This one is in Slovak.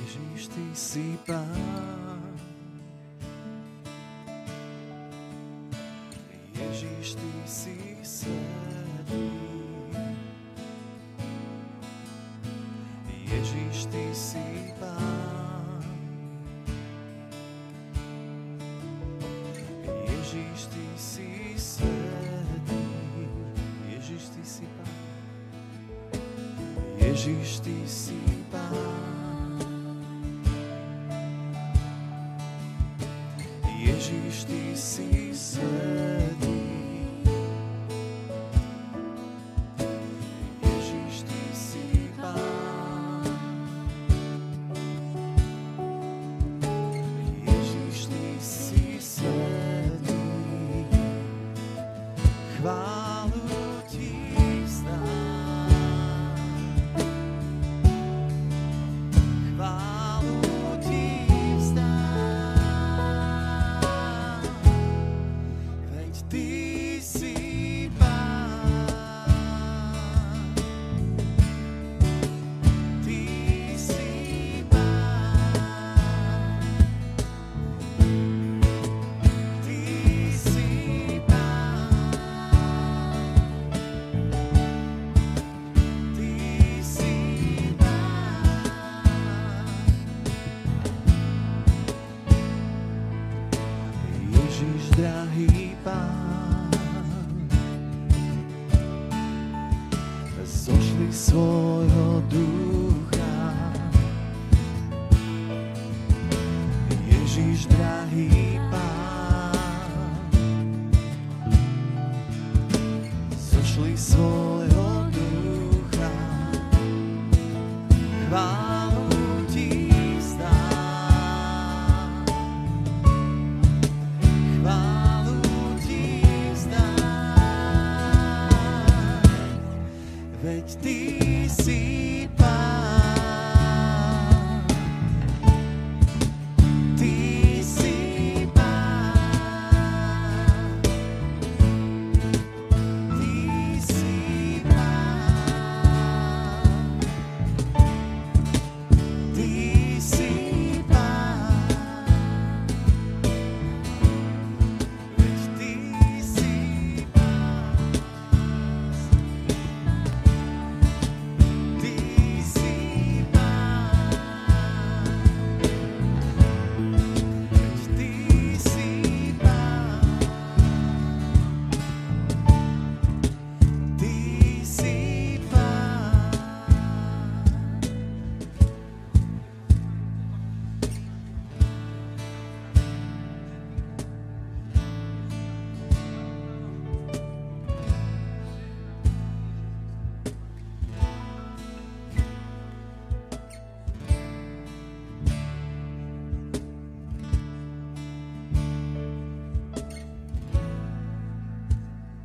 Ježiš, Ty si Pán. Ježiš, Ty si svätý. Ježiš, Ty si Pán. Ježiš, Ty si svätý. Ježiš, Ty si Pán. Ježiš, Ty si Pán. Ježiš, Ty si svätý. Ježiš, Ty si Pán. Ježiš, Ty si svätý. Chválu Ti vzdám. Chválu Ti vzdám. Veď Ty si Pán. Ty si Pán. Ty si Pán. Ty si Pán. Ježiš, drahý Pán, zošli svoj